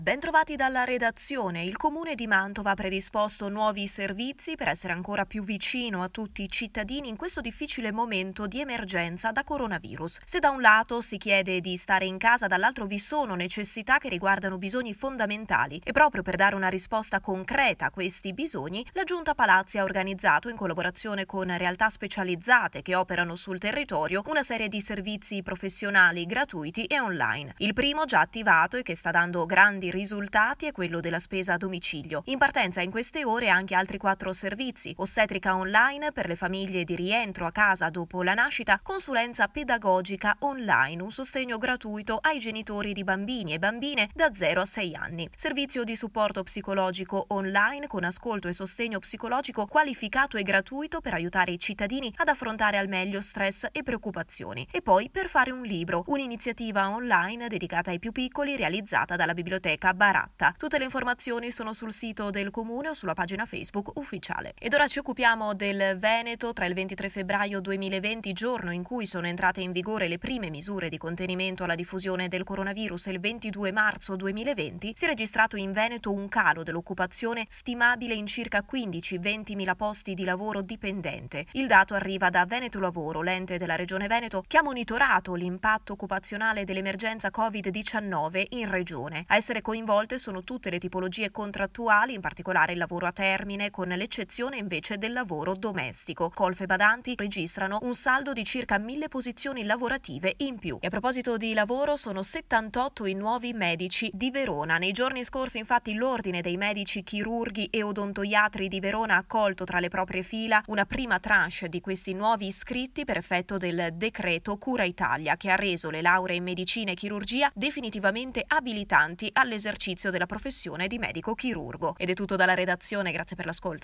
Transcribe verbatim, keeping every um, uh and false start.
Bentrovati dalla redazione. Il Comune di Mantova ha predisposto nuovi servizi per essere ancora più vicino a tutti i cittadini in questo difficile momento di emergenza da coronavirus. Se da un lato si chiede di stare in casa, dall'altro vi sono necessità che riguardano bisogni fondamentali e proprio per dare una risposta concreta a questi bisogni, la Giunta Palazzi ha organizzato, in collaborazione con realtà specializzate che operano sul territorio, una serie di servizi professionali gratuiti e online. Il primo, già attivato e che sta dando grandi risultati, è quello della spesa a domicilio. In partenza in queste ore anche altri quattro servizi: ostetrica online per le famiglie di rientro a casa dopo la nascita, consulenza pedagogica online, un sostegno gratuito ai genitori di bambini e bambine da zero a sei anni, servizio di supporto psicologico online con ascolto e sostegno psicologico qualificato e gratuito per aiutare i cittadini ad affrontare al meglio stress e preoccupazioni, e poi per fare un libro, un'iniziativa online dedicata ai più piccoli realizzata dalla biblioteca Baratta. Tutte le informazioni sono sul sito del Comune o sulla pagina Facebook ufficiale. Ed ora ci occupiamo del Veneto. Tra il ventitré febbraio duemilaventi, giorno in cui sono entrate in vigore le prime misure di contenimento alla diffusione del coronavirus, e il ventidue marzo duemilaventi, si è registrato in Veneto un calo dell'occupazione stimabile in circa quindici venti mila posti di lavoro dipendente. Il dato arriva da Veneto Lavoro, l'ente della Regione Veneto che ha monitorato l'impatto occupazionale dell'emergenza covid diciannove in regione. A essere coinvolte sono tutte le tipologie contrattuali, in particolare il lavoro a termine, con l'eccezione invece del lavoro domestico. Colf e Badanti registrano un saldo di circa mille posizioni lavorative in più. E a proposito di lavoro, sono settantotto i nuovi medici di Verona. Nei giorni scorsi, infatti, l'Ordine dei medici chirurghi e odontoiatri di Verona ha accolto tra le proprie fila una prima tranche di questi nuovi iscritti per effetto del decreto Cura Italia, che ha reso le lauree in medicina e chirurgia definitivamente abilitanti all'esercizio della professione di medico chirurgo. Ed è tutto dalla redazione, grazie per l'ascolto.